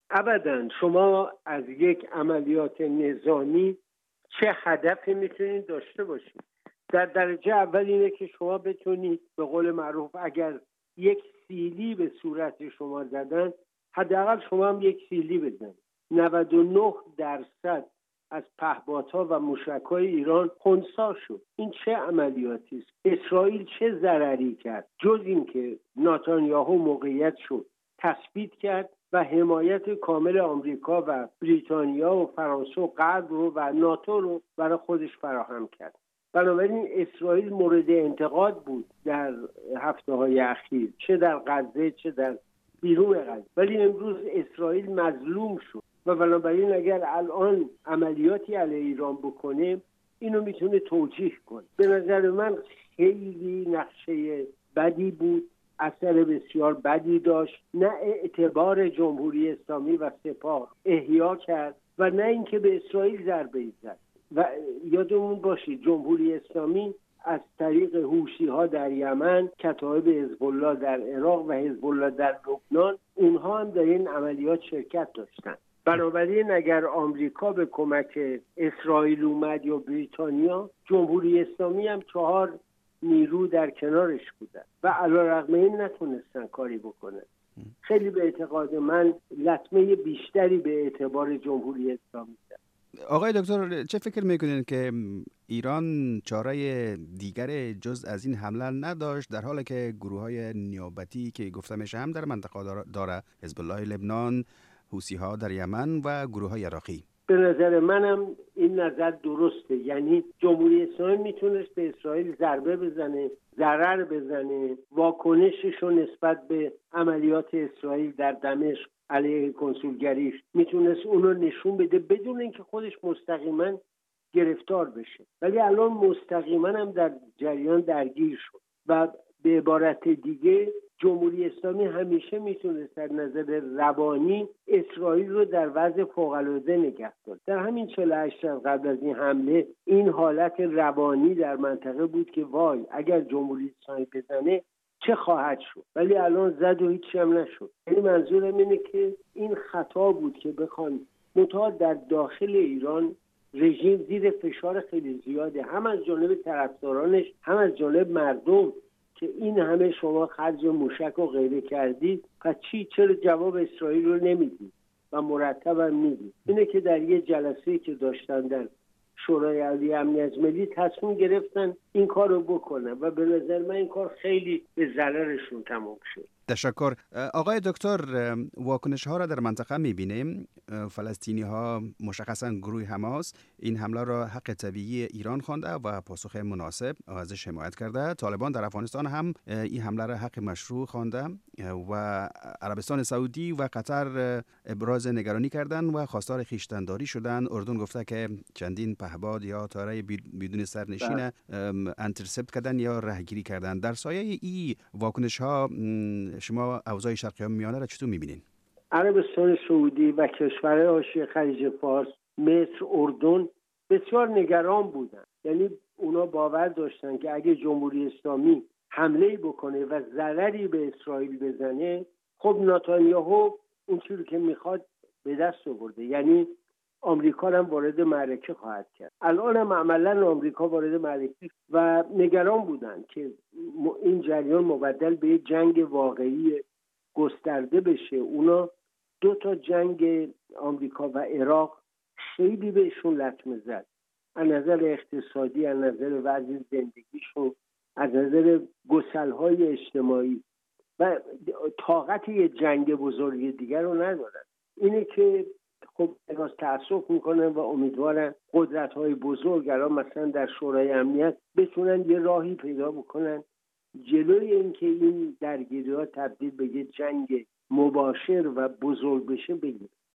ابداً. شما از یک عملیات نظامی چه هدفی میتونید داشته باشید؟ در درجه اول اینه که شما بتونید به قول معروف اگر یک سیلی به صورت شما زدن، حداقل شما هم یک سیلی بزنید. 99% از پهپادها و موشک‌های ایران خنثی شد. این چه عملیاتی است؟ اسرائیل چه ضرری کرد جز این که نتانیاهو موقعیت شد تثبیت کرد و حمایت کامل آمریکا و بریتانیا و فرانسه و غرب رو و ناتو رو برای خودش فراهم کرد. بنابراین اسرائیل مورد انتقاد بود در هفته‌های اخیر، چه در غزه چه در بیرون غزه، ولی امروز اسرائیل مظلوم شد و بنابراین اگر الان عملیاتی علیه ایران بکنه اینو میتونه توجیه کنه. به نظر من خیلی نقشه بدی بود، اثر بسیار بدی داشت، نه اعتبار جمهوری اسلامی و سپاه احیا کرد و نه اینکه به اسرائیل ضربه زد. و یادمون باشید جمهوری اسلامی از طریق حوثی‌ها در یمن، کتایب حزب الله در عراق و حزب الله در لبنان، اونها هم در این عملیات شرکت داشتن. بنابراین اگر آمریکا به کمک اسرائیل اومد یا بریتانیا، جمهوری اسلامی هم 4 نیرو در کنارش بودن و علیرغم این نتونستن کاری بکنن. خیلی به اعتقاد من لطمه بیشتری به اعتبار جمهوری اسلامی داد. آقای دکتر چه فکر میکنین که ایران چاره دیگر جز از این حمله نداشت، در حالی که گروه‌های نیابتی که گفته میشه هم در منطقه داره، حزب الله لبنان، حوثی‌ها در یمن و گروه‌های عراقی؟ به نظر منم این نظر درسته. یعنی جمهوری اسلامی میتونست به اسرائیل ضربه بزنه، ضرر بزنه، واکنشش رو نسبت به عملیات اسرائیل در دمشق علیه کنسولگریش میتونست اون رو نشون بده بدون اینکه خودش مستقیما گرفتار بشه، ولی الان مستقیما هم در جریان درگیر شد و به عبارت دیگه جمهوری اسلامی همیشه میتونست در نظر روانی اسرائیل رو در وضع فوق‌العاده نگه داره. در همین 48 ساعت قبل از این حمله این حالت روانی در منطقه بود که وای اگر جمهوری اسلامی بزنه چه خواهد شد، ولی الان زد و هیچی هم نشد. یعنی منظورم اینه که این خطا بود که بخوان متأ در داخل ایران رژیم زیر فشار خیلی زیاده، هم از جانب طرفدارانش هم از جانب مردم، که این همه شما خرج موشک و غیره کردید، پس چرا جواب اسرائیل رو نمیدید و مرتب هم میدید؟ اینه که در یه جلسه‌ای که داشتن در شورای عالی امنیت ملی تصمیم گرفتن این کار رو بکنن و به نظر من این کار خیلی به ضررشون تمام شد. تشکر. آقای دکتر، واکنش ها را در منطقه میبینیم. فلسطینی ها مشخصا گروه حماس این حمله را حق طبیعی ایران خوانده و پاسخ مناسب ازش حمایت کرده. طالبان در افغانستان هم این حمله را حق مشروع خوانده و عربستان سعودی و قطر ابراز نگرانی کردند و خواستار خویشتن‌داری شدند. اردن گفته که چندین پهپاد یا طیاره بدون سرنشین انترسپت کردن یا رهگیری کردن. در سایه این واکنش ها شما اوضاع شرق میانه را چطور می‌بینید؟ عربستان سعودی و کشورهای حاشیه خلیج فارس مثل اردن بسیار نگران بودند. یعنی اونا باور داشتن که اگه جمهوری اسلامی حمله‌ای بکنه و ضرری به اسرائیل بزنه، خب نتانیاهو اون چیزی که میخواد به دست آورده، یعنی آمریکا هم وارد معرکه خواهد کرد. الان هم عملاً آمریکا وارد معرکه و نگران بودن که این جریان مبدل به جنگ واقعی گسترده بشه. اونا 2 جنگ آمریکا و عراق خیلی بهشون لطمه زد، از نظر اقتصادی، از نظر وضع زندگیشون، از نظر گسل‌های اجتماعی، و طاقت یه جنگ بزرگ دیگر رو ندارن. اینه که خب باز تأسف میکنن و امیدوارن قدرت‌های بزرگ الان مثلا در شورای امنیت بتونن یه راهی پیدا بکنن جلوی اینکه این درگیری‌ها تبدیل به یه جنگ مباشر و بزرگ بشه بگیر.